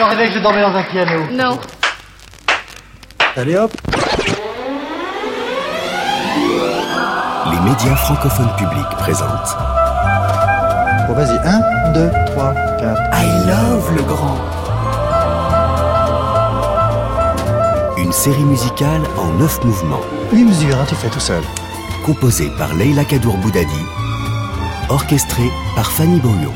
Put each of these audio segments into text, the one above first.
suis rêvé que je dormais dans un piano. Non. Allez hop. Les médias francophones publics présentent Bon, vas-y, 1, 2, 3, 4. I Love le Grand. Une série musicale en 9 mouvements. 8 mesures, hein, tu fais tout seul. Composée par Leila Kadour Boudadi. Orchestrée par Fanny Beaulieu.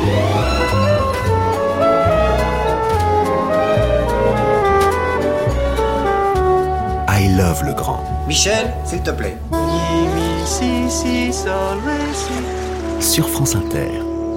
I Love le Grand. Michel, s'il te plaît. Sur France Inter.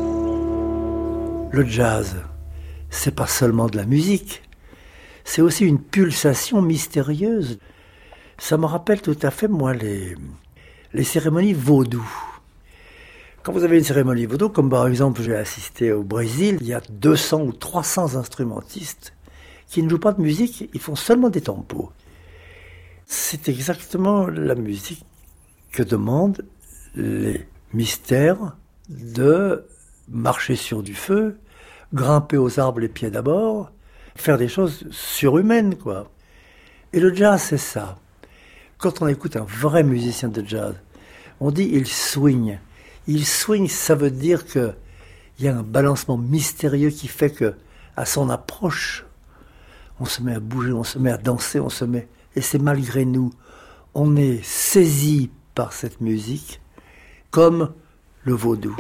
Le jazz, c'est pas seulement de la musique, c'est aussi une pulsation mystérieuse. Ça me rappelle tout à fait, moi, les cérémonies vaudou. Quand vous avez une cérémonie vaudou, comme par exemple j'ai assisté au Brésil, il y a 200 ou 300 instrumentistes qui ne jouent pas de musique, ils font seulement des tempos. C'est exactement la musique que demandent les mystères de marcher sur du feu, grimper aux arbres les pieds d'abord, faire des choses surhumaines, quoi. Et le jazz, c'est ça. Quand on écoute un vrai musicien de jazz, on dit il swing. Il swing, ça veut dire qu'il y a un balancement mystérieux qui fait que, à son approche, on se met à bouger, on se met à danser, on se met... Et c'est malgré nous. On est saisi par cette musique comme le vaudou.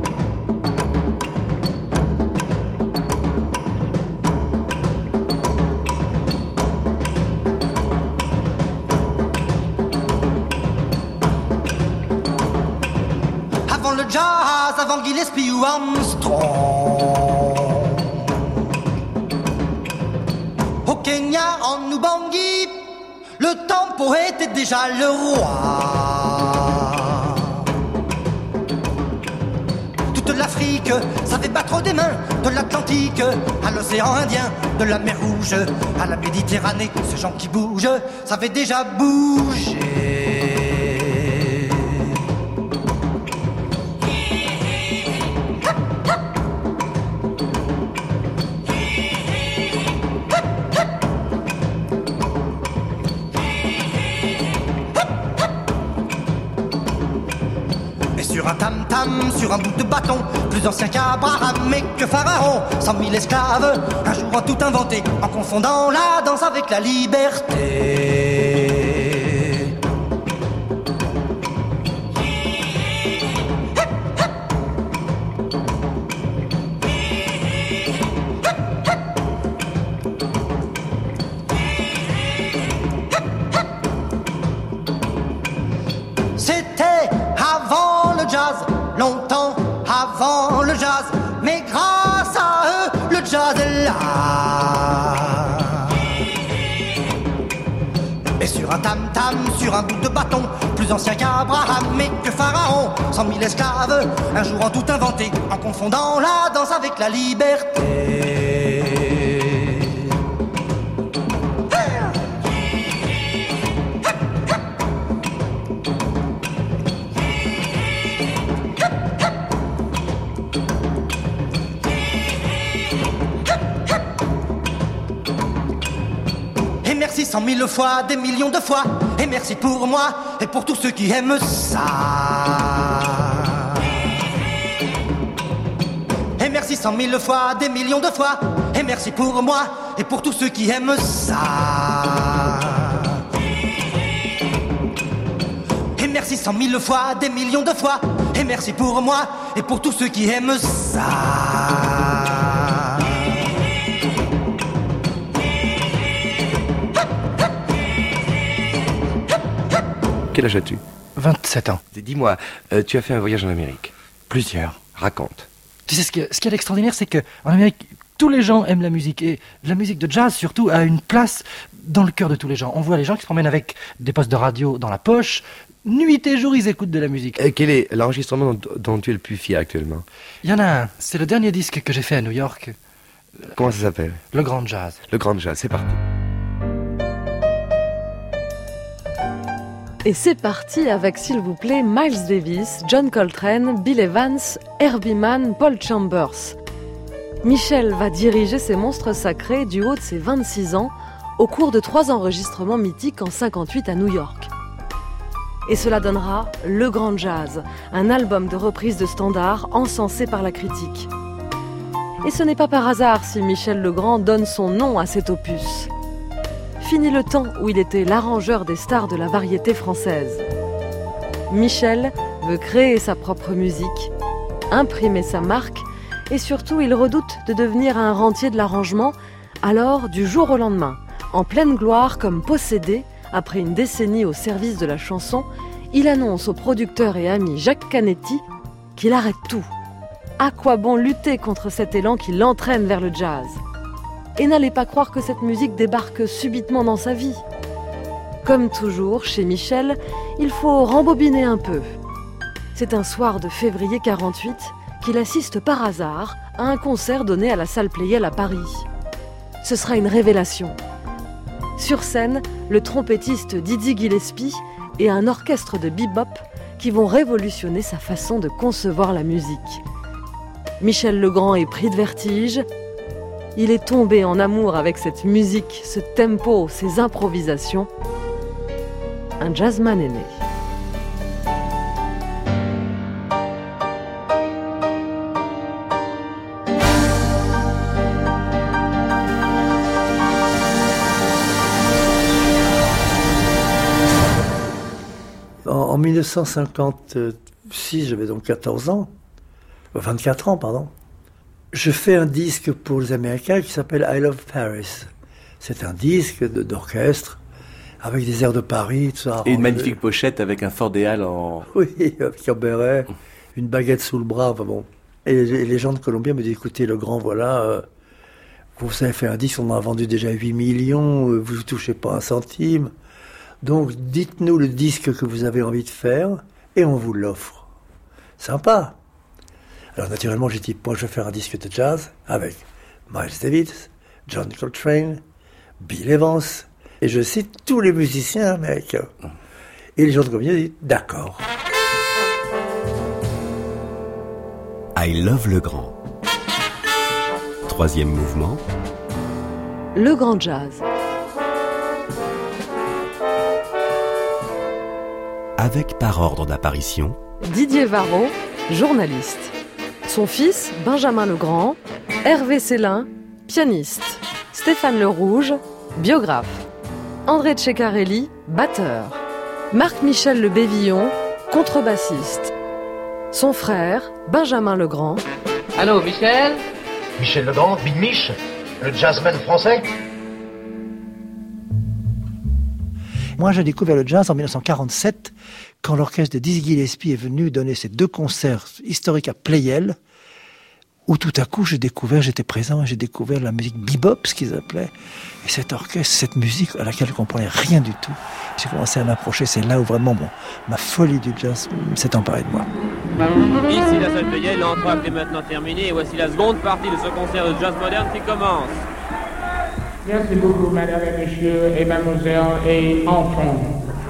Avant le jazz, avant Gillespie ou Armstrong, au Kenya, en Ubangi, le tempo était déjà le roi. Toute l'Afrique savait battre des mains, de l'Atlantique à l'océan Indien, de la mer Rouge à la Méditerranée. Ces gens qui bougent savaient déjà bouger. Sur un bout de bâton, plus ancien qu'Abraham et que Pharaon, 100 000 esclaves, un jour ont tout inventé, en confondant la danse avec la liberté. C'était avant le jazz, longtemps avant le jazz, mais grâce à eux, le jazz est là. Et sur un tam-tam, sur un bout de bâton, plus ancien qu'Abraham et que Pharaon, 100 000 esclaves, un jour ont tout inventé, en confondant la danse avec la liberté. Merci 100 000 fois, des millions de fois. Et merci pour moi et pour tous ceux qui aiment ça. Et merci 100 000 fois, des millions de fois. Et merci pour moi et pour tous ceux qui aiment ça. Et merci 100 000 fois, des millions de fois. Et merci pour moi et pour tous ceux qui aiment ça. Quel âge as-tu ? 27 ans. Dis-moi, tu as fait un voyage en Amérique. Plusieurs. Raconte. Tu sais, ce qui est extraordinaire, c'est qu'en Amérique, tous les gens aiment la musique. Et la musique de jazz, surtout, a une place dans le cœur de tous les gens. On voit les gens qui se promènent avec des postes de radio dans la poche. Nuit et jour, ils écoutent de la musique. Quel est l'enregistrement dont tu es le plus fier actuellement ? Il y en a un. C'est le dernier disque que j'ai fait à New York. Comment ça s'appelle ? Le Grand Jazz. Le Grand Jazz, c'est parti. Et c'est parti avec, s'il vous plaît, Miles Davis, John Coltrane, Bill Evans, Herbie Mann, Paul Chambers. Michel va diriger ces monstres sacrés du haut de ses 26 ans au cours de 3 enregistrements mythiques en 58 à New York. Et cela donnera Le Grand Jazz, un album de reprises de standards encensé par la critique. Et ce n'est pas par hasard si Michel Legrand donne son nom à cet opus. Fini le temps où il était l'arrangeur des stars de la variété française. Michel veut créer sa propre musique, imprimer sa marque, et surtout il redoute de devenir un rentier de l'arrangement, alors du jour au lendemain, en pleine gloire comme possédé, après une décennie au service de la chanson, il annonce au producteur et ami Jacques Canetti qu'il arrête tout. À quoi bon lutter contre cet élan qui l'entraîne vers le jazz ? Et n'allez pas croire que cette musique débarque subitement dans sa vie. Comme toujours, chez Michel, il faut rembobiner un peu. C'est un soir de février 48 qu'il assiste par hasard à un concert donné à la salle Pleyel à Paris. Ce sera une révélation. Sur scène, le trompettiste Dizzy Gillespie et un orchestre de bebop qui vont révolutionner sa façon de concevoir la musique. Michel Legrand est pris de vertige. Il est tombé en amour avec cette musique, ce tempo, ces improvisations. Un jazzman est né. En 1956, j'avais donc 24 ans, pardon. Je fais un disque pour les Américains qui s'appelle I Love Paris. C'est un disque d'orchestre avec des airs de Paris, tout ça. Et une magnifique pochette avec un Ford Ideal en... Oui, avec un béret, une baguette sous le bras, enfin bon. Et les gens de Columbia me disent, écoutez, Legrand, voilà, vous avez fait un disque, on en a vendu déjà 8 millions, vous ne touchez pas un centime. Donc, dites-nous le disque que vous avez envie de faire et on vous l'offre. Sympa. Alors, naturellement, j'ai dit, moi, je vais faire un disque de jazz avec Miles Davis, John Coltrane, Bill Evans, et je cite tous les musiciens américains. Et les gens de Columbia disent, d'accord. I Love Legrand. 3e mouvement. Le Grand Jazz. Avec par ordre d'apparition Didier Varro, journaliste. Son fils, Benjamin Legrand, Hervé Célin, pianiste. Stéphane Le Rouge, biographe. André Ceccarelli, batteur. Marc-Michel Le Bévillon, contrebassiste. Son frère, Benjamin Legrand. Allô, Michel ? Michel Legrand, Big Mich, le jazzman français. Moi, j'ai découvert le jazz en 1947, quand l'orchestre de Dizzy Gillespie est venu donner ses 2 concerts historiques à Pleyel, où tout à coup, j'étais présent, et j'ai découvert la musique bebop, ce qu'ils appelaient, et cet orchestre, cette musique à laquelle je ne comprenais rien du tout. J'ai commencé à m'approcher, c'est là où vraiment ma folie du jazz s'est emparée de moi. Ici la salle Pleyel, l'entracte est maintenant terminée, et voici la seconde partie de ce concert de jazz moderne qui commence. Merci beaucoup, mesdames et messieurs, et mademoiselles et enfants.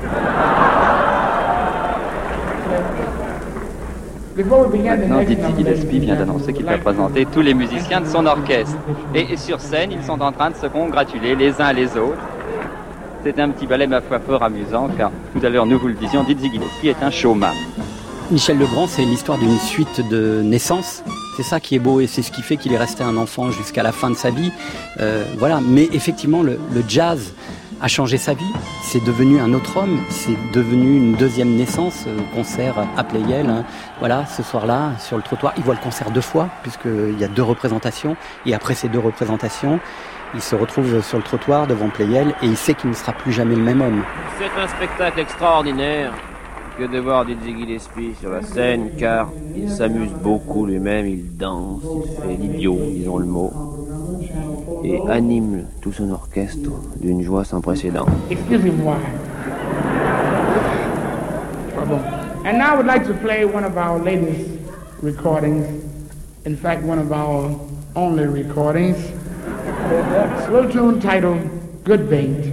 Maintenant, Dizzy Gillespie vient d'annoncer qu'il va présenter tous les musiciens de son orchestre. Et sur scène, ils sont en train de se congratuler les uns les autres. C'est un petit ballet, ma foi, fort amusant, car tout à l'heure, nous vous le disions, Dizzy Gillespie est un showman. Michel Legrand, c'est l'histoire d'une suite de naissances. C'est ça qui est beau et c'est ce qui fait qu'il est resté un enfant jusqu'à la fin de sa vie. Voilà. Mais effectivement, le jazz a changé sa vie. C'est devenu un autre homme. C'est devenu une deuxième naissance. Concert à Pleyel. Hein. Voilà, ce soir-là, sur le trottoir, il voit le concert 2 fois, puisqu'il y a 2 représentations. Et après ces 2 représentations, il se retrouve sur le trottoir devant Pleyel et il sait qu'il ne sera plus jamais le même homme. C'est un spectacle extraordinaire que de voir Dizzy Gillespie sur la scène, car il s'amuse beaucoup lui-même, il danse, il fait l'idiot, disons le mot, et anime tout son orchestre d'une joie sans précédent. Excusez-moi. Pardon. And now I would like to play one of our latest recordings, in fact one of our only recordings, a slow tune titled Good Bait.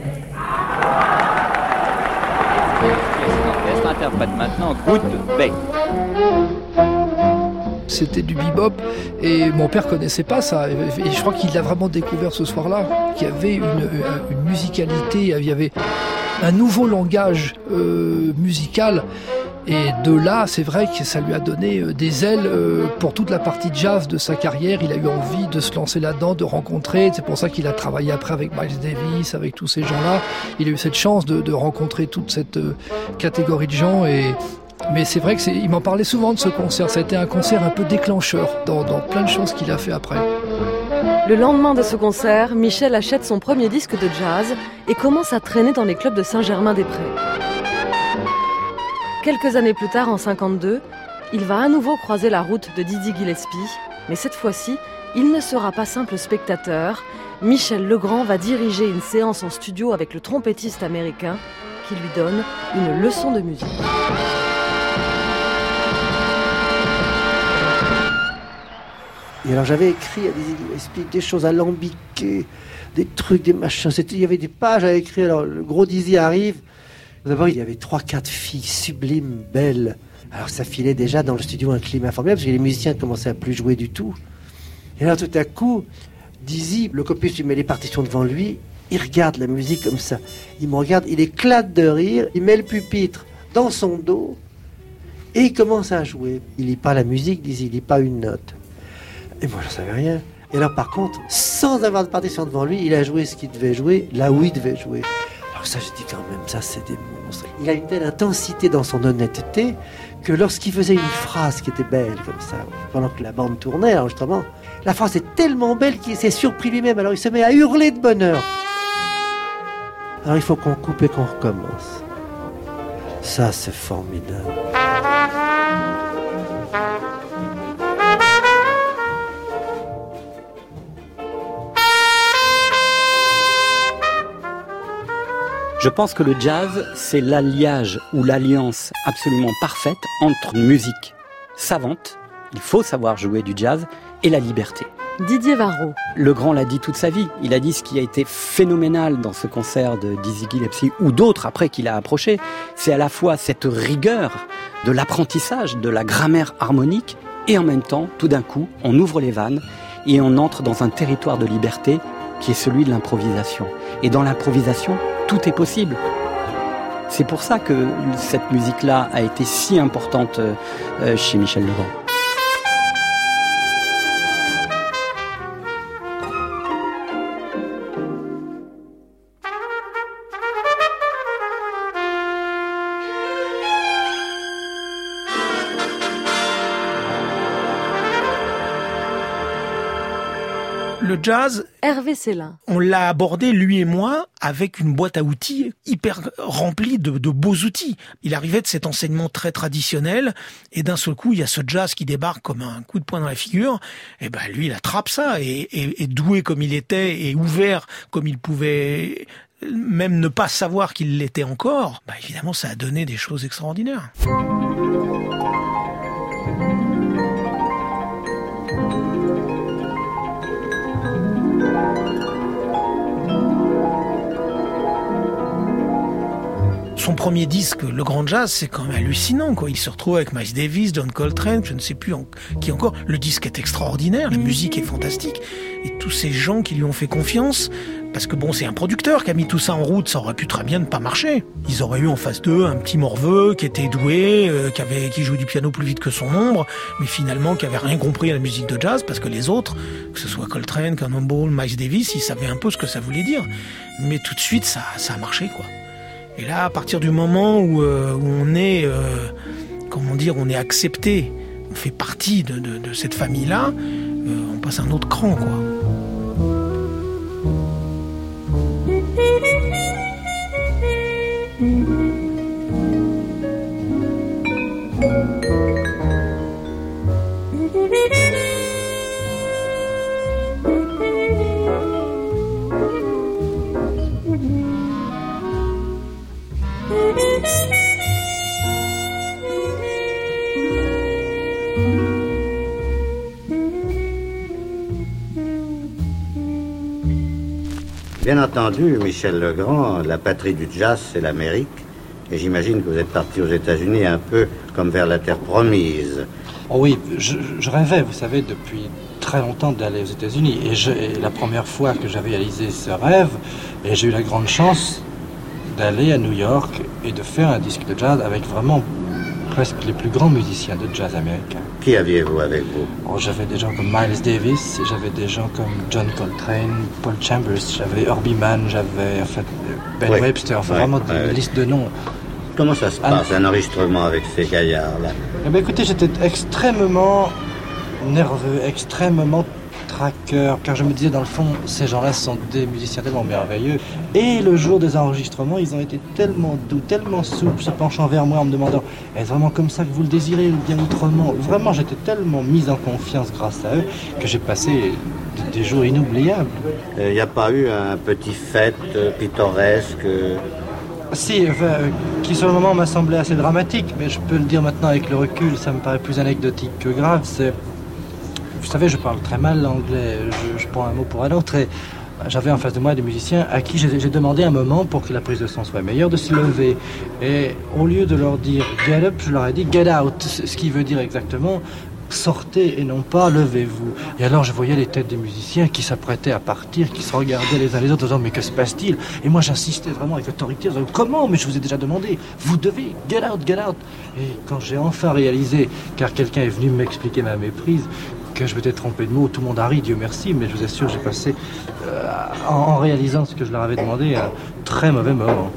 L'orchestre interprète maintenant Good Bait. C'était du bebop et mon père connaissait pas ça. Et je crois qu'il l'a vraiment découvert ce soir-là, qu'il y avait une musicalité, il y avait un nouveau langage musical. Et de là, c'est vrai que ça lui a donné des ailes pour toute la partie jazz de sa carrière. Il a eu envie de se lancer là-dedans, de rencontrer. C'est pour ça qu'il a travaillé après avec Miles Davis, avec tous ces gens-là. Il a eu cette chance de rencontrer toute cette catégorie de gens. Mais c'est vrai qu'il m'en parlait souvent de ce concert. Ça a été un concert un peu déclencheur dans plein de choses qu'il a fait après. Le lendemain de ce concert, Michel achète son premier disque de jazz et commence à traîner dans les clubs de Saint-Germain-des-Prés. Quelques années plus tard, en 1952, il va à nouveau croiser la route de Dizzy Gillespie, mais cette fois-ci, il ne sera pas simple spectateur. Michel Legrand va diriger une séance en studio avec le trompettiste américain qui lui donne une leçon de musique. Et alors j'avais écrit à Dizzy Gillespie des choses alambiquées, des trucs, des machins. Il y avait des pages à écrire. Alors le gros Dizzy arrive. D'abord, il y avait 3-4 filles sublimes, belles. Alors ça filait déjà dans le studio un climat formidable, parce que les musiciens commençaient à plus jouer du tout. Et là, tout à coup, Dizzy, le copiste lui met les partitions devant lui, il regarde la musique comme ça. Il me regarde, il éclate de rire, il met le pupitre dans son dos, et il commence à jouer. Il lit pas la musique, Dizzy, il lit pas une note. Et moi, je savais rien. Et alors, par contre, sans avoir de partition devant lui, il a joué ce qu'il devait jouer, là où il devait jouer. Alors ça, je dis quand même, ça, c'est des monstres. Il a une telle intensité dans son honnêteté que lorsqu'il faisait une phrase qui était belle, comme ça, pendant que la bande tournait, justement, la phrase est tellement belle qu'il s'est surpris lui-même. Alors il se met à hurler de bonheur. Alors il faut qu'on coupe et qu'on recommence. Ça, c'est formidable. Je pense que le jazz, c'est l'alliage ou l'alliance absolument parfaite entre une musique savante, il faut savoir jouer du jazz, et la liberté. Didier Varro. Legrand l'a dit toute sa vie. Il a dit ce qui a été phénoménal dans ce concert de Dizzy Gillespie, ou d'autres après qu'il a approché, c'est à la fois cette rigueur de l'apprentissage, de la grammaire harmonique, et en même temps, tout d'un coup, on ouvre les vannes et on entre dans un territoire de liberté qui est celui de l'improvisation. Et dans l'improvisation, tout est possible. C'est pour ça que cette musique-là a été si importante chez Michel Legrand. Le jazz, Hervé Célin. On l'a abordé, lui et moi, avec une boîte à outils hyper remplie de beaux outils. Il arrivait de cet enseignement très traditionnel, et d'un seul coup, il y a ce jazz qui débarque comme un coup de poing dans la figure. Et ben, lui, il attrape ça, et doué comme il était, et ouvert comme il pouvait même ne pas savoir qu'il l'était encore, bah évidemment, ça a donné des choses extraordinaires. Son premier disque, Le Grand Jazz, c'est quand même hallucinant, quoi. Il se retrouve avec Miles Davis, John Coltrane, je ne sais plus qui encore. Le disque est extraordinaire, la musique est fantastique. Et tous ces gens qui lui ont fait confiance, parce que bon, c'est un producteur qui a mis tout ça en route, ça aurait pu très bien ne pas marcher. Ils auraient eu en face d'eux un petit morveux qui était doué, qui jouait du piano plus vite que son ombre, mais finalement qui avait rien compris à la musique de jazz, parce que les autres, que ce soit Coltrane, Cannonball, Miles Davis, ils savaient un peu ce que ça voulait dire. Mais tout de suite, ça a marché, quoi. Et là, à partir du moment où on est, on est accepté, on fait partie de cette famille-là, on passe à un autre cran, quoi. Bien entendu, Michel Legrand, la patrie du jazz, c'est l'Amérique. Et j'imagine que vous êtes parti aux États-Unis un peu comme vers la terre promise. Oh oui, je rêvais, vous savez, depuis très longtemps d'aller aux États-Unis. Et la première fois que j'avais réalisé ce rêve, et j'ai eu la grande chance d'aller à New York et de faire un disque de jazz avec vraiment presque les plus grands musiciens de jazz américains. Qui aviez-vous avec vous? Oh, j'avais des gens comme Miles Davis, j'avais des gens comme John Coltrane, Paul Chambers, j'avais Herbie Mann, j'avais Ben Webster, vraiment une liste de noms. Comment ça se passe, un enregistrement avec ces gaillards-là? Eh bien, écoutez, j'étais extrêmement nerveux, extrêmement traqueur, car je me disais, dans le fond, ces gens-là sont des musiciens tellement merveilleux. Et le jour des enregistrements, ils ont été tellement doux, tellement souples, se penchant vers moi en me demandant « Est-ce vraiment comme ça que vous le désirez ou bien autrement ?» Vraiment, j'étais tellement mis en confiance grâce à eux que j'ai passé des jours inoubliables. Il n'y a pas eu un petit fête pittoresque Si, qui sur le moment m'a semblé assez dramatique, mais je peux le dire maintenant avec le recul, ça me paraît plus anecdotique que grave. Vous savez, je parle très mal l'anglais, je prends un mot pour un autre, et j'avais en face de moi des musiciens à qui j'ai demandé un moment, pour que la prise de son soit meilleure, de se lever. Et au lieu de leur dire « get up », je leur ai dit « get out », ce qui veut dire exactement « sortez » et non pas « levez-vous ». Et alors je voyais les têtes des musiciens qui s'apprêtaient à partir, qui se regardaient les uns les autres en disant « mais que se passe-t-il » Et moi j'insistais vraiment avec autorité en disant « comment ? Mais je vous ai déjà demandé, vous devez, get out, get out ». Et quand j'ai enfin réalisé, car quelqu'un est venu m'expliquer ma méprise, que je m'étais trompé de mots, tout le monde a ri, Dieu merci, mais je vous assure, j'ai passé, en réalisant ce que je leur avais demandé, un très mauvais moment.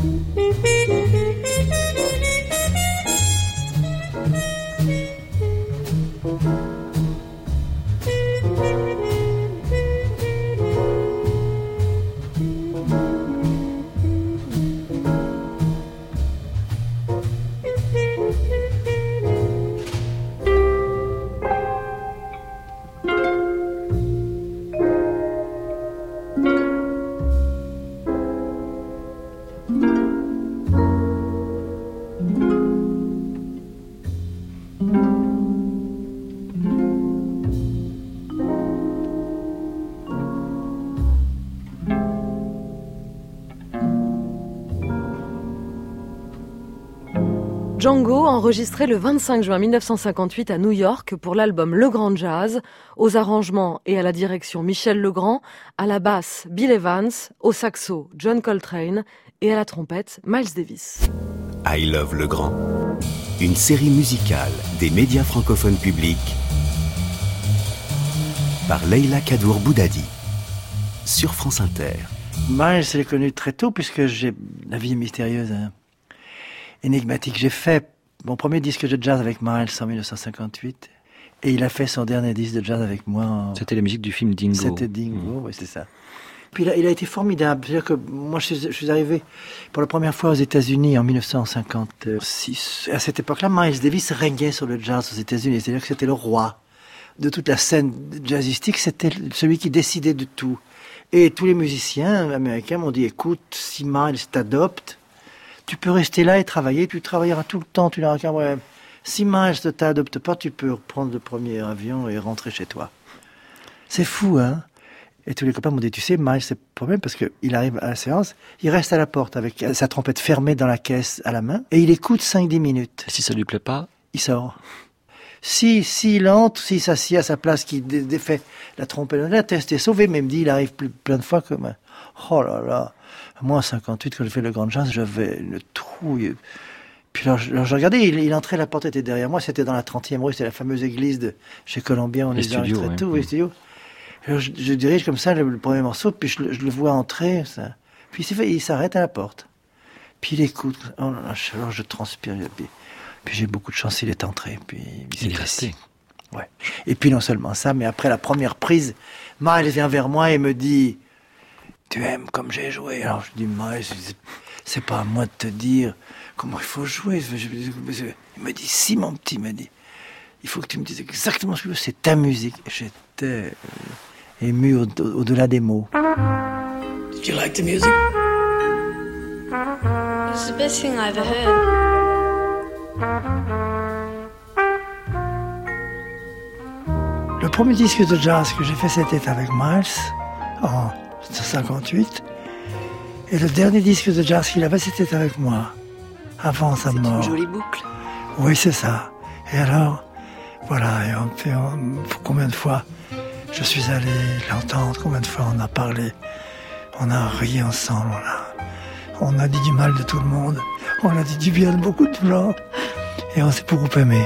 Django, enregistré le 25 juin 1958 à New York pour l'album Le Grand Jazz, aux arrangements et à la direction Michel Legrand, à la basse Bill Evans, au saxo John Coltrane et à la trompette Miles Davis. I Love Legrand, une série musicale des médias francophones publics par Leïla Kadour Boudadi sur France Inter. Miles, je l'ai connu très tôt puisque j'ai la vie mystérieuse. Énigmatique. J'ai fait mon premier disque de jazz avec Miles en 1958 et il a fait son dernier disque de jazz avec moi. C'était la musique du film Dingo. C'était Dingo, oui, c'est ça. Puis il a été formidable. C'est-à-dire que moi, je suis arrivé pour la première fois aux États-Unis en 1956. À cette époque-là, Miles Davis régnait sur le jazz aux États-Unis. C'est-à-dire que c'était le roi de toute la scène jazzistique. C'était celui qui décidait de tout. Et tous les musiciens américains m'ont dit, écoute, si Miles t'adopte, tu peux rester là et travailler, tu travailleras tout le temps, tu n'auras aucun problème. Si Miles ne t'adopte pas, tu peux reprendre le premier avion et rentrer chez toi. C'est fou, hein? Et tous les copains m'ont dit, tu sais, Miles, c'est le problème parce qu'il arrive à la séance, il reste à la porte avec sa trompette fermée dans la caisse à la main et il écoute 5-10 minutes. Si ça lui plaît pas, il sort. S'il entre, s'il s'assied à sa place, qu'il défait la trompette, la test est sauvé, mais il me dit, il arrive plein de fois comme, oh là là. Moi, en 58, quand j'ai fait le Grand Jazz, j'avais une trouille. Puis alors, je regardais, il entrait, la porte était derrière moi, c'était dans la 30e rue, c'était la fameuse église de chez Colombier, on les enregistrait ouais. tout, les studios. Alors, je dirige comme ça le premier morceau, puis je le vois entrer, ça. Puis il s'arrête à la porte. Puis il écoute, oh là là, alors je transpire, puis j'ai beaucoup de chance, il est entré, puis il est resté. Ouais. Et puis non seulement ça, mais après la première prise, Miles vient vers moi et me dit, tu aimes comme j'ai joué? Alors je dis, Miles, c'est pas à moi de te dire comment il faut jouer. Il me dit, si mon petit, il m'a dit, il faut que tu me dises exactement ce que tu veux, c'est ta musique. Et j'étais ému au-delà des mots. Did you like the music? It was the best thing I ever heard. Le premier disque de jazz que j'ai fait, c'était avec Miles, en 1958. Et le dernier disque de jazz qu'il avait, c'était avec moi, avant sa mort. C'est une jolie boucle. Oui, c'est ça. Et alors, voilà, et combien de fois je suis allé l'entendre, combien de fois on a parlé, on a ri ensemble, on a dit du mal de tout le monde, on a dit du bien de beaucoup de gens, et on s'est beaucoup aimé.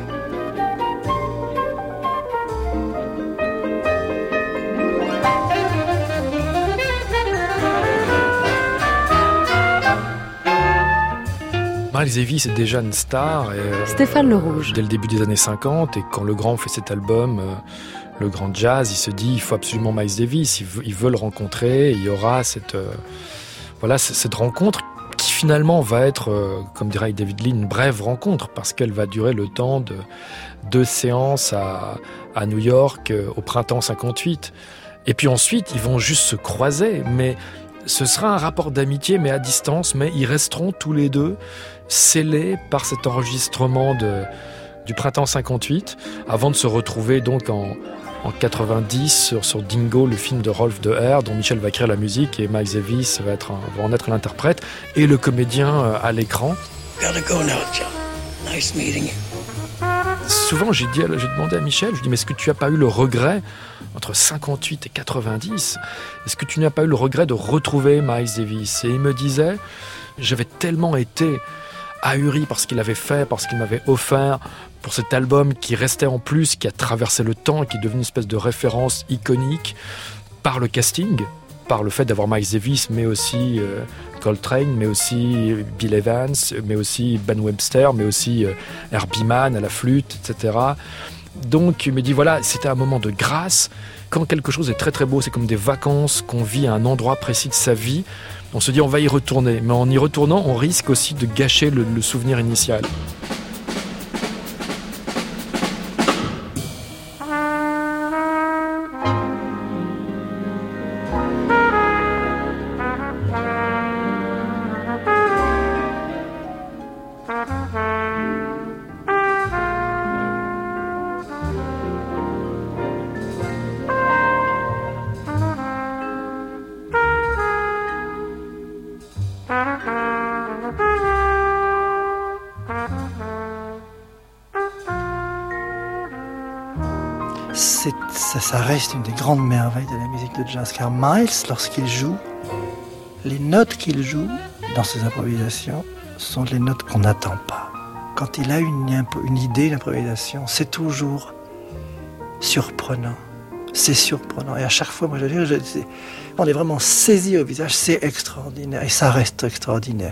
Miles Davis est déjà une star. Stéphane Le Rouge. Dès le début des années 50, et quand Legrand fait cet album, Le Grand Jazz, il se dit il faut absolument Miles Davis, il veut le rencontrer, et il y aura cette rencontre qui finalement va être, comme dirait David Lee, une brève rencontre, parce qu'elle va durer le temps de 2 séances à New York au printemps 58. Et puis ensuite, ils vont juste se croiser, mais ce sera un rapport d'amitié, mais à distance, mais ils resteront tous les deux scellés par cet enregistrement du printemps 58, avant de se retrouver donc en 90 sur Dingo, le film de Rolf de Herr, dont Michel va écrire la musique, et Miles Davis va en être l'interprète, et le comédien à l'écran. Gotta go now, John. Nice meeting you. Souvent, j'ai demandé à Michel, je dis, mais est-ce que tu n'as pas eu le regret, entre 58 et 90, est-ce que tu n'as pas eu le regret de retrouver Miles Davis? Et il me disait, j'avais tellement été ahuri par ce qu'il avait fait, par ce qu'il m'avait offert, pour cet album qui restait en plus, qui a traversé le temps, qui est devenu une espèce de référence iconique, par le casting, par le fait d'avoir Miles Davis, mais aussi Coltrane, mais aussi Bill Evans, mais aussi Ben Webster, mais aussi Herbie Mann à la flûte, etc. Donc il me dit voilà, c'était un moment de grâce. Quand quelque chose est très très beau, c'est comme des vacances qu'on vit à un endroit précis de sa vie. On se dit on va y retourner, mais en y retournant, on risque aussi de gâcher le souvenir initial. Ça reste une des grandes merveilles de la musique de jazz, car Miles, lorsqu'il joue, les notes qu'il joue dans ses improvisations sont les notes qu'on n'attend pas. Quand il a une idée d'improvisation, c'est toujours surprenant. C'est surprenant. Et à chaque fois, moi je veux dire, on est vraiment saisi au visage, c'est extraordinaire. Et ça reste extraordinaire.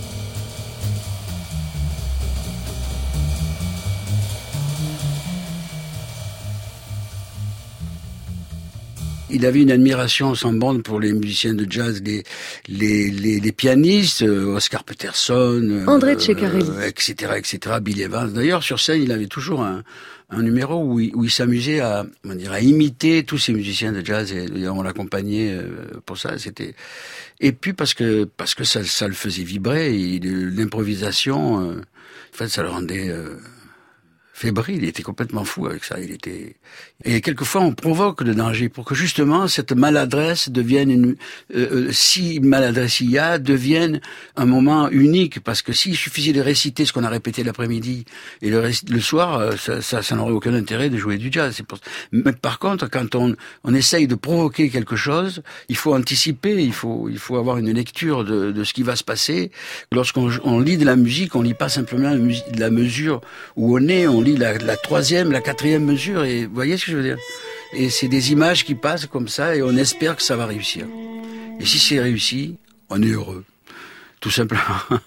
Il avait une admiration sans borne pour les musiciens de jazz, les pianistes, Oscar Peterson, André Ceccarelli, etc., Bill Evans. D'ailleurs, sur scène, il avait toujours un numéro où il s'amusait à imiter tous ces musiciens de jazz, et on l'accompagnait pour ça. Et puis parce que ça le faisait vibrer, et l'improvisation, en fait, ça le rendait fébrile. Il était complètement fou avec ça. Et quelquefois on provoque le danger pour que justement cette maladresse devienne si maladresse il y a, devienne un moment unique. Parce que s'il suffisait de réciter ce qu'on a répété l'après-midi et le soir, ça n'aurait aucun intérêt de jouer du jazz. Mais par contre, quand on essaye de provoquer quelque chose, il faut anticiper, il faut avoir une lecture de ce qui va se passer. Lorsqu'on lit de la musique, on lit pas simplement de la mesure où on est, on lit la troisième, la quatrième mesure, et vous voyez ce que je veux dire? Et c'est des images qui passent comme ça, et on espère que ça va réussir. Et si c'est réussi, on est heureux. Tout simplement.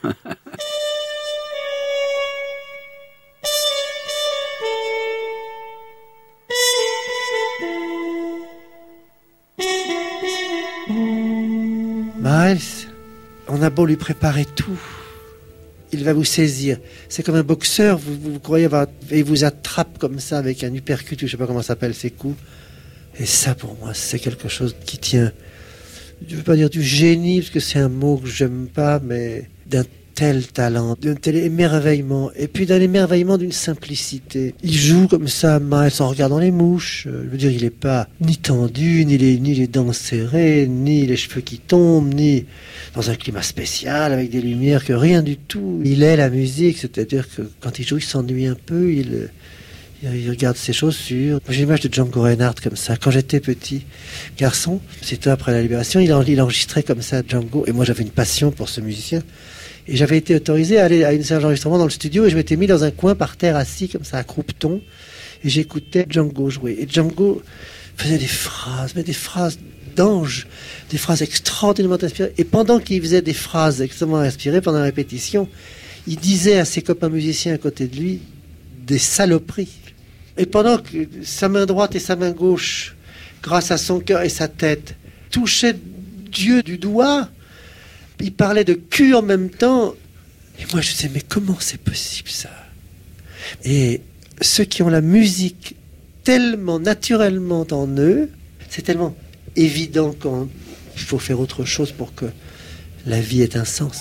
Miles, on a beau lui préparer tout, il va vous saisir. C'est comme un boxeur, vous croyez avoir... Et il vous attrape comme ça avec un uppercut, je ne sais pas comment ça s'appelle ces coups. Et ça, pour moi, c'est quelque chose qui tient... Je ne veux pas dire du génie, parce que c'est un mot que j'aime pas, mais d'un tel talent, d'un tel émerveillement, et puis d'un émerveillement d'une simplicité. Il joue comme ça, Miles, en regardant les mouches. Je veux dire, il n'est pas ni tendu, ni les dents serrées, ni les cheveux qui tombent, ni dans un climat spécial, avec des lumières, que rien du tout. Il est la musique, c'est-à-dire que quand il joue, il s'ennuie un peu, il regarde ses chaussures. J'ai l'image de Django Reinhardt comme ça. Quand j'étais petit garçon, c'était après la Libération, il enregistrait comme ça Django, et moi j'avais une passion pour ce musicien. Et j'avais été autorisé à aller à une salle d'enregistrement dans le studio, et je m'étais mis dans un coin par terre assis comme ça à croupeton, et j'écoutais Django jouer. Et Django faisait des phrases d'ange, des phrases extraordinairement inspirées. Et pendant qu'il faisait des phrases extrêmement inspirées pendant la répétition, il disait à ses copains musiciens à côté de lui des saloperies. Et pendant que sa main droite et sa main gauche, grâce à son cœur et sa tête, touchaient Dieu du doigt, il parlait de cul en même temps. Et moi, je disais, mais comment c'est possible, ça? Et ceux qui ont la musique tellement naturellement en eux, c'est tellement évident qu'il faut faire autre chose pour que la vie ait un sens.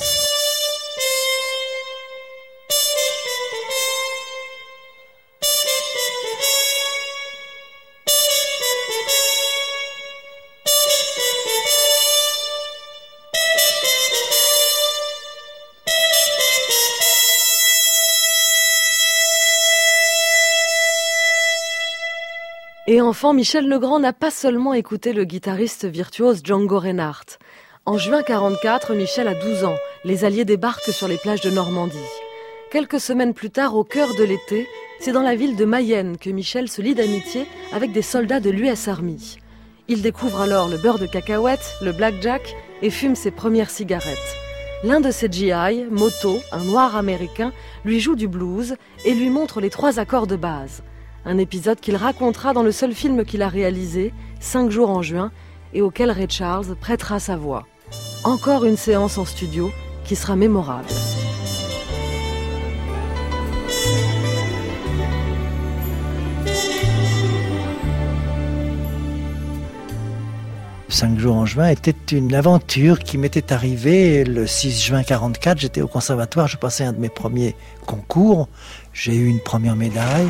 Et enfant, Michel Legrand n'a pas seulement écouté le guitariste virtuose Django Reinhardt. En juin 1944, Michel a 12 ans. Les Alliés débarquent sur les plages de Normandie. Quelques semaines plus tard, au cœur de l'été, c'est dans la ville de Mayenne que Michel se lie d'amitié avec des soldats de l'US Army. Il découvre alors le beurre de cacahuète, le blackjack et fume ses premières cigarettes. L'un de ses GI, Moto, un noir américain, lui joue du blues et lui montre les 3 accords de base. Un épisode qu'il racontera dans le seul film qu'il a réalisé, 5 jours en juin, et auquel Ray Charles prêtera sa voix. Encore une séance en studio qui sera mémorable. « 5 jours en juin » était une aventure qui m'était arrivée le 6 juin 1944. J'étais au conservatoire, je passais un de mes premiers concours. J'ai eu une première médaille.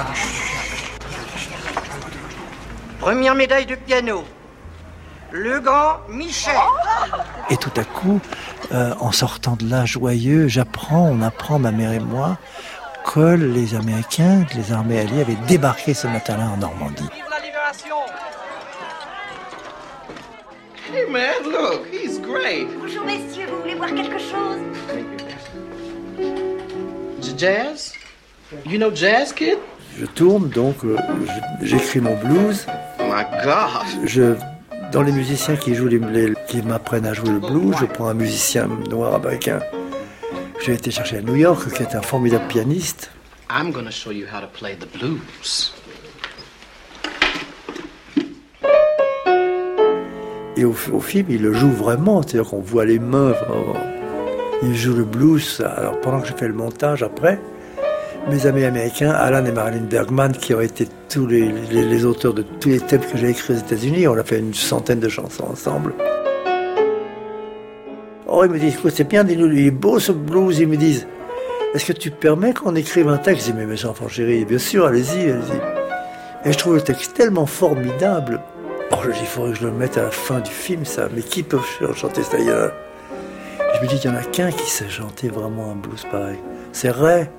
Première médaille de piano. Le grand Michel. Et tout à coup, en sortant de là joyeux, on apprend, ma mère et moi, que les Américains, les armées alliées avaient débarqué ce matin-là en Normandie. Vive la libération! Hey man, look, he's great. Bonjour messieurs, vous voulez boire quelque chose? Jazz? You know jazz, kid? Je tourne, donc j'écris mon blues. Oh my God! Dans les musiciens qui m'apprennent à jouer le blues, je prends un musicien noir américain. J'ai été chercher à New York, qui est un formidable pianiste. I'm gonna show you how to play the blues. Et au film, il le joue vraiment, c'est-à-dire qu'on voit les mains. Il joue le blues. Alors pendant que je fais le montage, après, mes amis américains, Alan et Marilyn Bergman, qui ont été tous les auteurs de tous les thèmes que j'ai écrits aux États-Unis, on a fait une centaine de chansons ensemble. Oh, ils me disent, écoute, c'est bien, dis-nous, il est beau ce blues. Ils me disent, est-ce que tu permets qu'on écrive un texte? Je dis, mais mes enfants chéris, bien sûr, allez-y. Et je trouve le texte tellement formidable. Oh, je dis, il faudrait que je le mette à la fin du film, ça. Mais qui peut chanter ça? Je me dis qu'il n'y en a qu'un qui sait chanter vraiment un blues pareil. C'est Ray.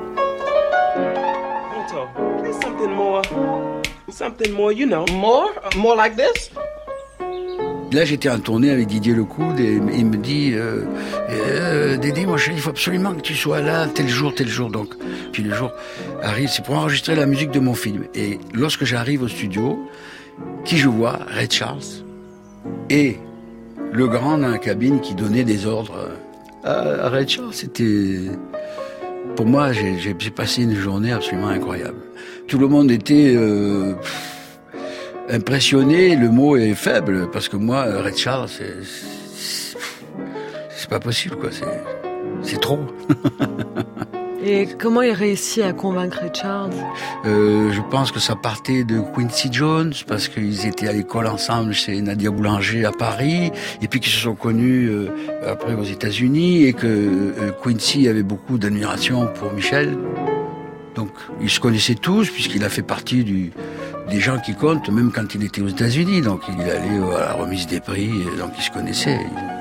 Play something more, you know. More like this? Là, j'étais en tournée avec Didier Lecoud et il me dit Dédé, mon chéri, il faut absolument que tu sois là tel jour. Donc, puis le jour arrive, c'est pour enregistrer la musique de mon film. Et lorsque j'arrive au studio, qui je vois? Ray Charles et le grand dans la cabine qui donnait des ordres à Ray Charles. C'était... Pour moi, j'ai passé une journée absolument incroyable. Tout le monde était impressionné, le mot est faible, parce que moi, Ray Charles, c'est pas possible, quoi. C'est trop. Et comment il réussit à convaincre Ray Charles? Je pense que ça partait de Quincy Jones, parce qu'ils étaient à l'école ensemble chez Nadia Boulanger à Paris, et puis qu'ils se sont connus après aux États-Unis, et que Quincy avait beaucoup d'admiration pour Michel. Donc ils se connaissaient tous, puisqu'il a fait partie des gens qui comptent, même quand il était aux États-Unis. Donc il allait à la remise des prix, donc ils se connaissaient.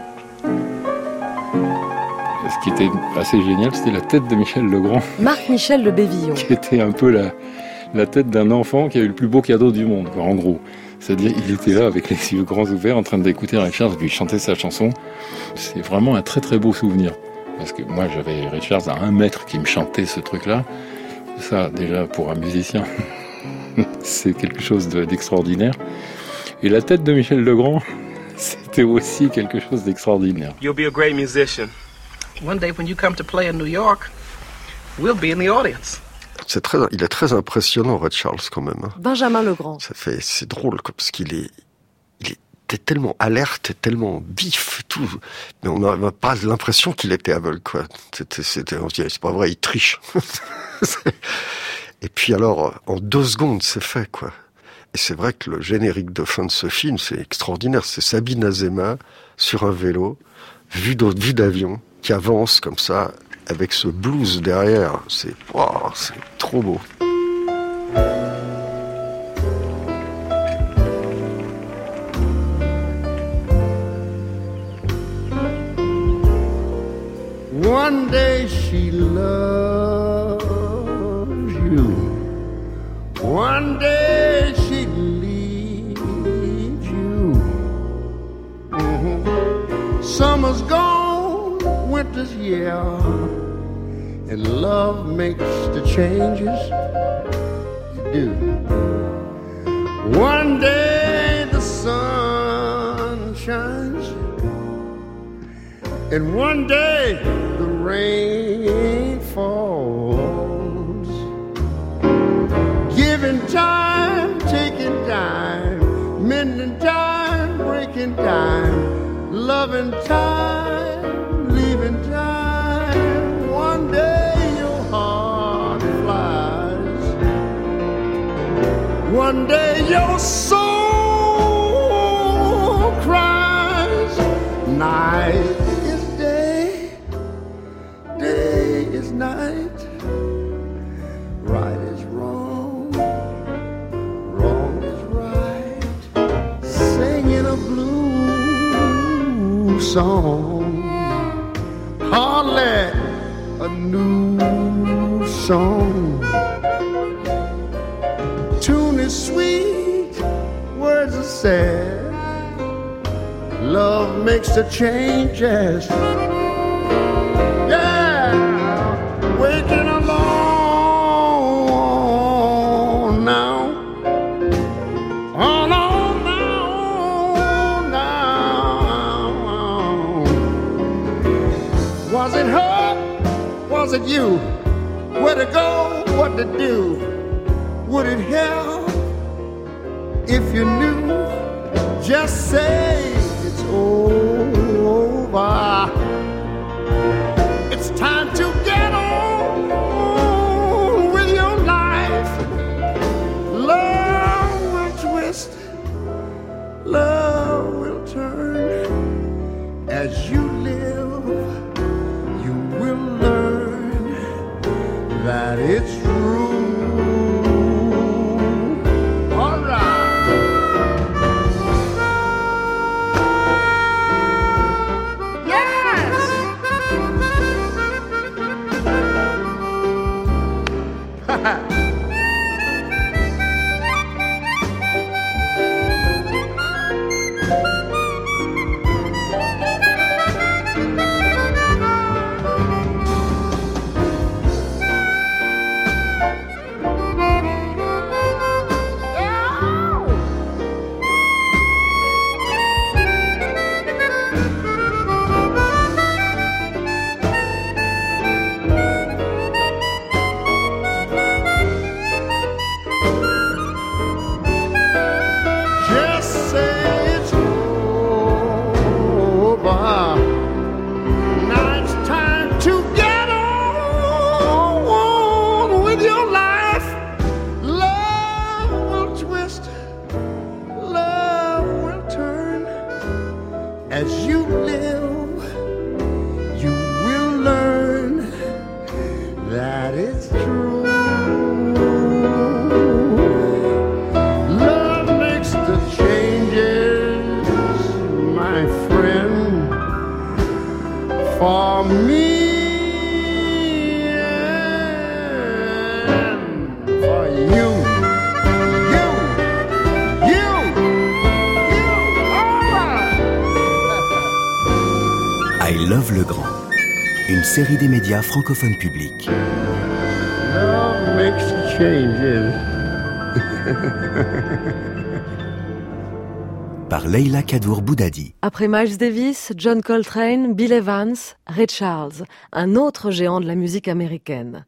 Ce qui était assez génial, c'était la tête de Michel Legrand. Marc-Michel Le Bévillon. Qui était un peu la tête d'un enfant qui a eu le plus beau cadeau du monde, en gros. C'est-à-dire, il était là avec les yeux grands ouverts, en train d'écouter Ray Charles lui chanter sa chanson. C'est vraiment un très très beau souvenir. Parce que moi, j'avais Ray Charles à 1 mètre qui me chantait ce truc-là. Ça, déjà, pour un musicien, c'est quelque chose d'extraordinaire. Et la tête de Michel Legrand, c'était aussi quelque chose d'extraordinaire. You'll be a great musician. One day when you come to play in New York, we'll be in the audience. Il est très impressionnant, Ray Charles, quand même. Benjamin Legrand. C'est drôle, parce qu'il était tellement alerte, et tellement vif, et tout. Mais on n'a pas l'impression qu'il était aveugle, quoi. On se dirait, c'est pas vrai, il triche. Et puis alors, en 2 secondes, c'est fait, quoi. Et c'est vrai que le générique de fin de ce film, c'est extraordinaire. C'est Sabine Azema sur un vélo, vue d'avion, qui avance comme ça, avec ce blues derrière. C'est trop beau. One day she loves you. One day she leaves you. Summer's gone, winter's here, and love makes the changes you do. One day the And one day the rain falls. Giving time, taking time, mending time, breaking time, loving time, leaving time. One day your heart flies. One day your soul cries. Night is day, day is night. Right is wrong, wrong is right. Singing a blue song, hardly a new song. Tune is sweet, words are sad. Love makes the changes. Yeah, waking alone now. On now. Was it her? Was it you? Where to go? What to do? Would it help if you knew? Just say it's over. It's time to get on with your life. Love will twist, love will turn. As you live, you will learn that it's true. Série des médias francophones publics. Love makes changes. Par Leila Kadour Boudadi. Après Miles Davis, John Coltrane, Bill Evans, Ray Charles, un autre géant de la musique américaine.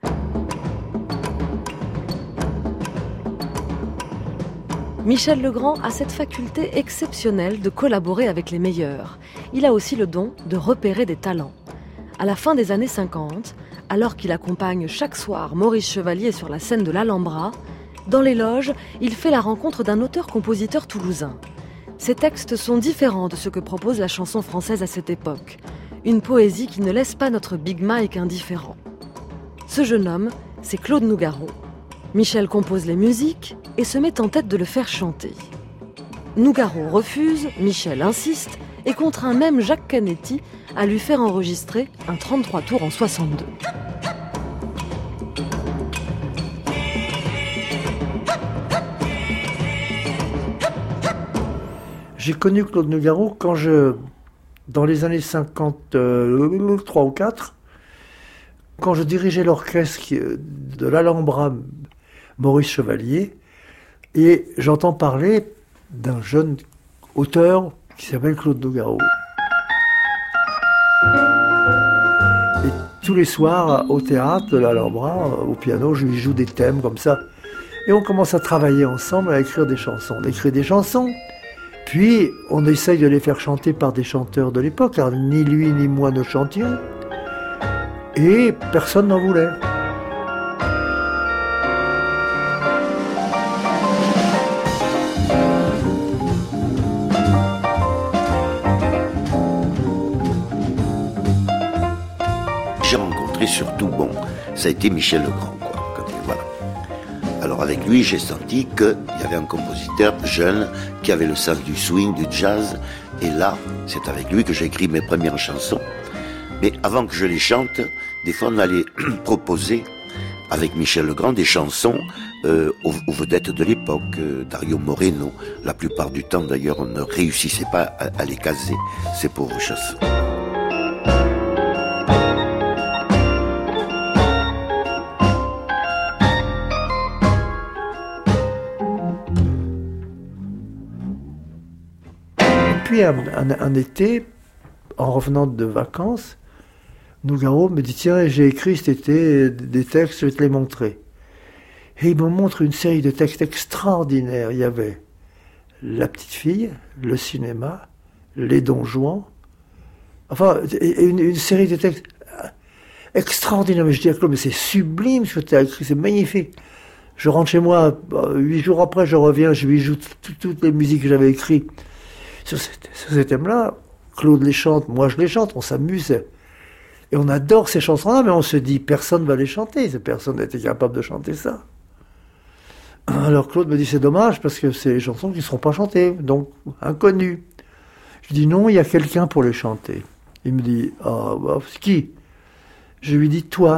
Michel Legrand a cette faculté exceptionnelle de collaborer avec les meilleurs. Il a aussi le don de repérer des talents. À la fin des années 50, alors qu'il accompagne chaque soir Maurice Chevalier sur la scène de l'Alhambra, dans les loges, il fait la rencontre d'un auteur-compositeur toulousain. Ses textes sont différents de ce que propose la chanson française à cette époque. Une poésie qui ne laisse pas notre Big Mike indifférent. Ce jeune homme, c'est Claude Nougaro. Michel compose les musiques et se met en tête de le faire chanter. Nougaro refuse, Michel insiste et contraint même Jacques Canetti à lui faire enregistrer un 33 tours en 62. J'ai connu Claude Nougaro dans les années 53 ou 4, quand je dirigeais l'orchestre de l'Alhambra Maurice Chevalier, et j'entends parler d'un jeune auteur qui s'appelle Claude Nougaro. Tous les soirs, au théâtre de l'Alhambra, au piano, je lui joue des thèmes comme ça. Et on commence à travailler ensemble, à écrire des chansons. On écrit des chansons, puis on essaye de les faire chanter par des chanteurs de l'époque, car ni lui ni moi ne chantions. Et personne n'en voulait. J'ai rencontré surtout, ça a été Michel Legrand, quoi. Voilà. Alors avec lui, j'ai senti qu'il y avait un compositeur jeune qui avait le sens du swing, du jazz. Et là, c'est avec lui que j'ai écrit mes premières chansons. Mais avant que je les chante, des fois on allait proposer avec Michel Legrand des chansons aux vedettes de l'époque, Dario Moreno. La plupart du temps, d'ailleurs, on ne réussissait pas à les caser, ces pauvres chansons. Puis un été, en revenant de vacances, Nougaro me dit « Tiens, j'ai écrit cet été des textes, je vais te les montrer. » Et il me montre une série de textes extraordinaires. Il y avait La petite fille, le cinéma, les Don Juan, enfin, une série de textes extraordinaires. Mais je dis à Claude, mais c'est sublime ce que tu as écrit, c'est magnifique. Je rentre chez moi, 8 jours après, je reviens, je lui joue toutes les musiques que j'avais écrites. Sur ces thèmes-là, Claude les chante, moi je les chante, on s'amuse. Et on adore ces chansons-là, mais on se dit, personne ne va les chanter, personne n'était capable de chanter ça. Alors Claude me dit, c'est dommage, parce que c'est les chansons qui ne seront pas chantées, donc inconnues. Je dis, non, il y a quelqu'un pour les chanter. Il me dit, c'est qui ? Je lui dis, toi.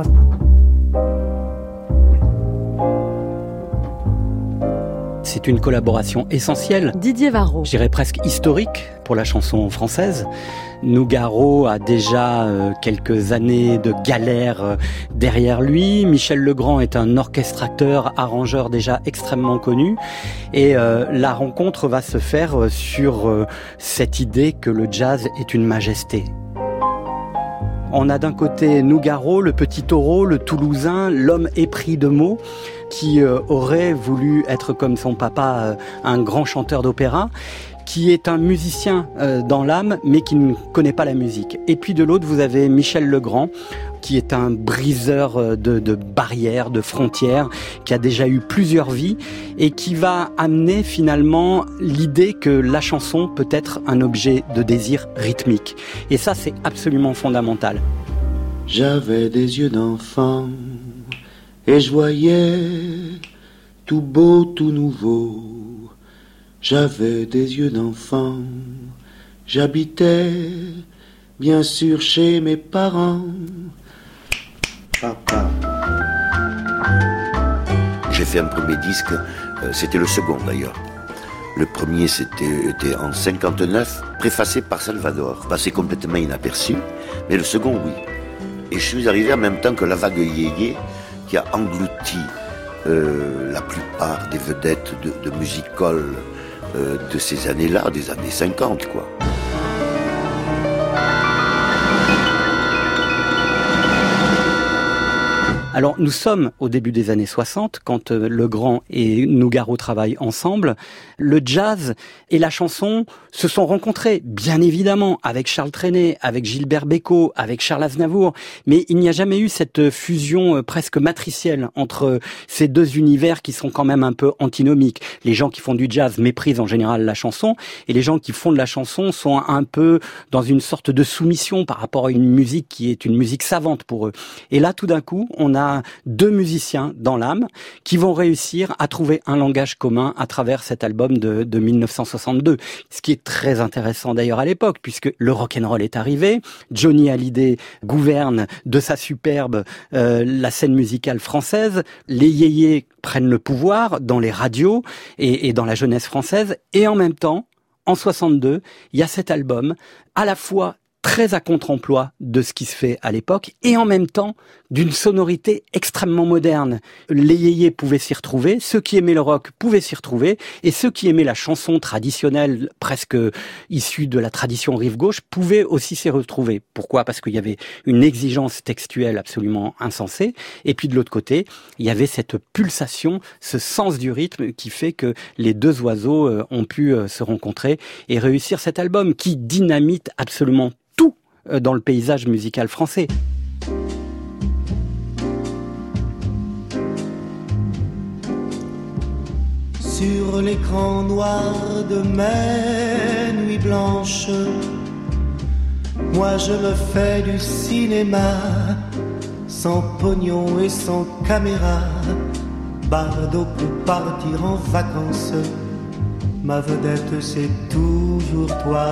C'est une collaboration essentielle. Didier Varro. Je dirais presque historique pour la chanson française. Nougaro a déjà quelques années de galère derrière lui. Michel Legrand est un orchestrateur, arrangeur déjà extrêmement connu. Et la rencontre va se faire sur cette idée que le jazz est une majesté. On a d'un côté Nougaro, le petit taureau, le Toulousain, l'homme épris de mots, qui aurait voulu être comme son papa, un grand chanteur d'opéra, qui est un musicien dans l'âme, mais qui ne connaît pas la musique. Et puis de l'autre, vous avez Michel Legrand, qui est un briseur de barrières, de frontières, qui a déjà eu plusieurs vies, et qui va amener finalement l'idée que la chanson peut être un objet de désir rythmique. Et ça, c'est absolument fondamental. J'avais des yeux d'enfant, et je voyais tout beau, tout nouveau. J'avais des yeux d'enfant, j'habitais bien sûr chez mes parents. Papa. J'ai fait un premier disque, c'était le second d'ailleurs. Le premier était en 59, préfacé par Salvador, passé complètement inaperçu, mais le second oui. Et je suis arrivé en même temps que la vague yéyé qui a englouti la plupart des vedettes de music-hall de ces années-là, des années 50 quoi. Alors, nous sommes au début des années 60, quand Legrand et Nougaro travaillent ensemble. Le jazz et la chanson se sont rencontrés, bien évidemment, avec Charles Trenet, avec Gilbert Bécaud, avec Charles Aznavour. Mais il n'y a jamais eu cette fusion presque matricielle entre ces deux univers qui sont quand même un peu antinomiques. Les gens qui font du jazz méprisent en général la chanson, et les gens qui font de la chanson sont un peu dans une sorte de soumission par rapport à une musique qui est une musique savante pour eux. Et là, tout d'un coup, on a deux musiciens dans l'âme qui vont réussir à trouver un langage commun à travers cet album de 1962. Ce qui est très intéressant d'ailleurs à l'époque, puisque le rock'n'roll est arrivé, Johnny Hallyday gouverne de sa superbe la scène musicale française, les yéyés prennent le pouvoir dans les radios et dans la jeunesse française, et en même temps, en 62, il y a cet album à la fois très à contre-emploi de ce qui se fait à l'époque, et en même temps d'une sonorité extrêmement moderne. Les yéyés pouvaient s'y retrouver, ceux qui aimaient le rock pouvaient s'y retrouver, et ceux qui aimaient la chanson traditionnelle, presque issue de la tradition rive gauche, pouvaient aussi s'y retrouver. Pourquoi ? Parce qu'il y avait une exigence textuelle absolument insensée, et puis de l'autre côté, il y avait cette pulsation, ce sens du rythme qui fait que les deux oiseaux ont pu se rencontrer et réussir cet album qui dynamite absolument tout dans le paysage musical français. Sur l'écran noir de mes nuits blanches, moi je me fais du cinéma, sans pognon et sans caméra. Bardot peut partir en vacances, ma vedette c'est toujours toi.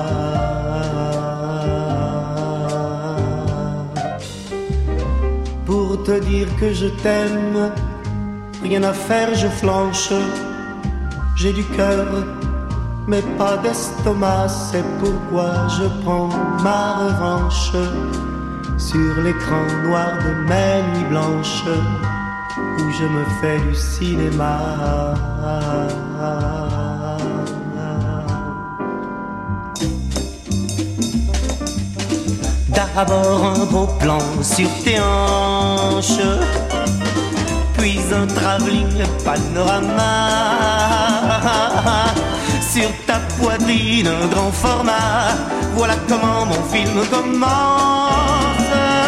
Pour te dire que je t'aime, rien à faire, je flanche. J'ai du cœur, mais pas d'estomac, c'est pourquoi je prends ma revanche sur l'écran noir de mes nuits blanches, où je me fais du cinéma. D'abord un beau plan sur tes hanches, puis un travelling panorama. Sur ta poitrine un grand format, voilà comment mon film commence.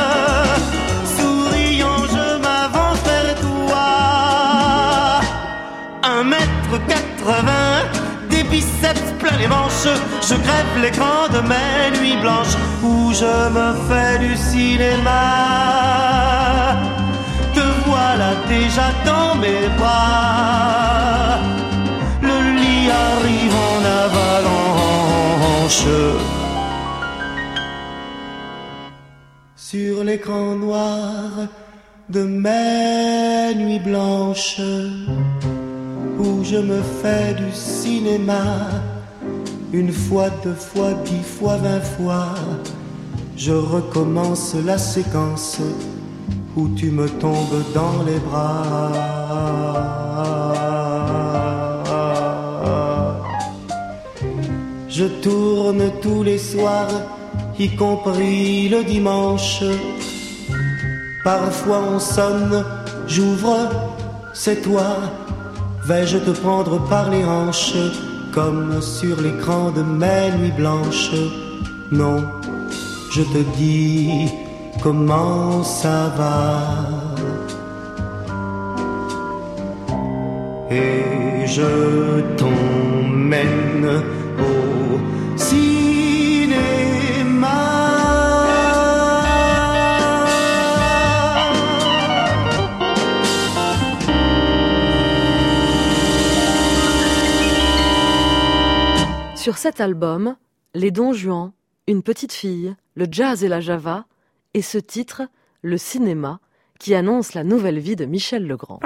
Souriant je m'avance vers toi, 1m80, des biceps plein les manches. Je crève l'écran de mes nuits blanches, où je me fais du cinéma. Te voilà déjà dans mes bras, le lit arrive en avalanche. Sur l'écran noir de mes nuits blanches, où je me fais du cinéma. Une fois, 2 fois, 10 fois, 20 fois, je recommence la séquence où tu me tombes dans les bras. Je tourne tous les soirs, y compris le dimanche. Parfois on sonne, j'ouvre, c'est toi. Vais-je te prendre par les hanches, comme sur l'écran de mes nuits blanches? Non, je te dis comment ça va, et je t'emmène au cinéma. Sur cet album, les Don Juan, Une petite fille, le jazz et la java, et ce titre, Le cinéma, qui annonce la nouvelle vie de Michel Legrand.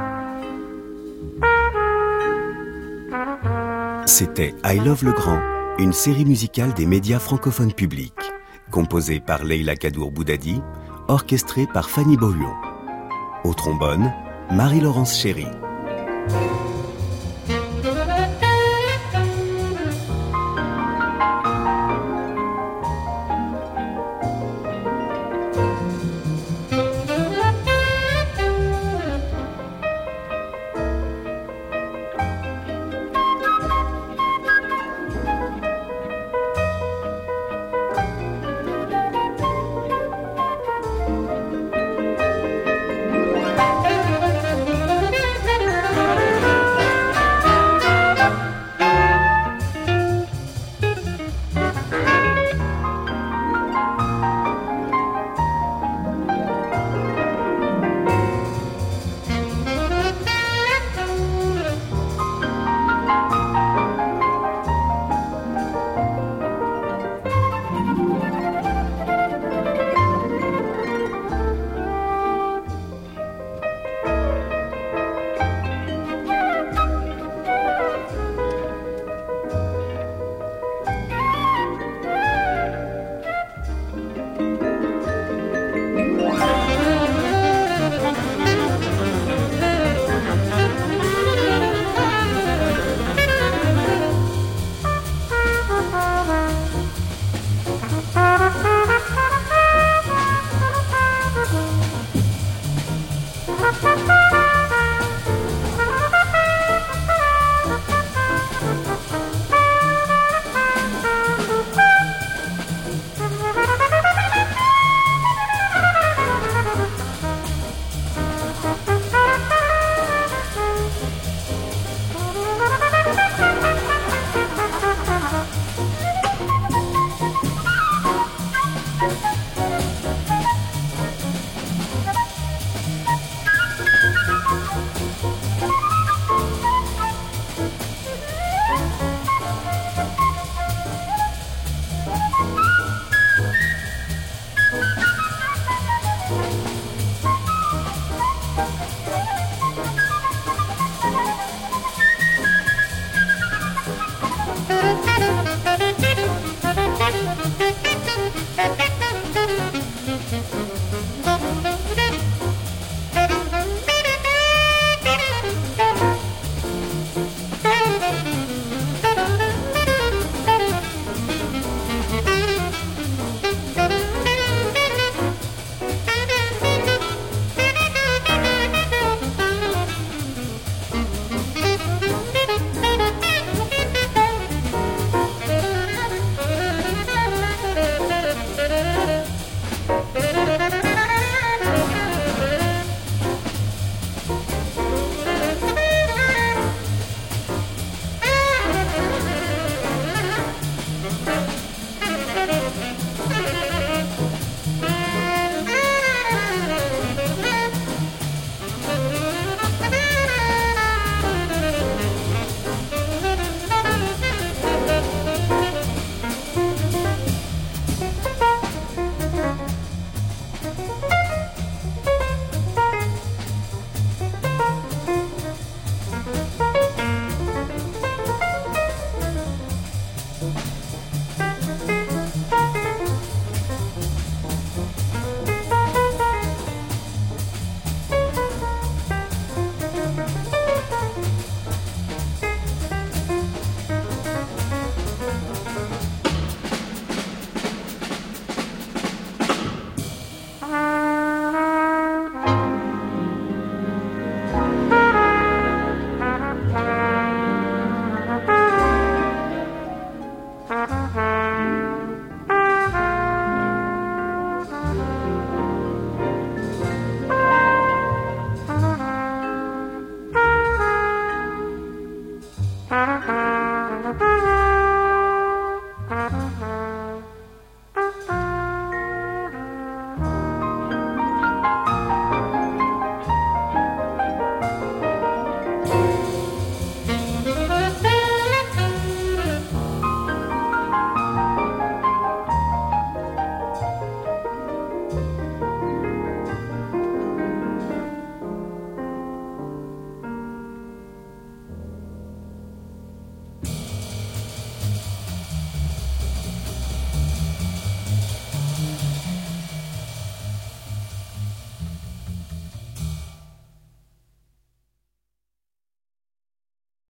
C'était I Love Legrand, une série musicale des médias francophones publics, composée par Leila Kadour-Boudadi, orchestrée par Fanny Beaulieu. Au trombone, Marie-Laurence Chéry.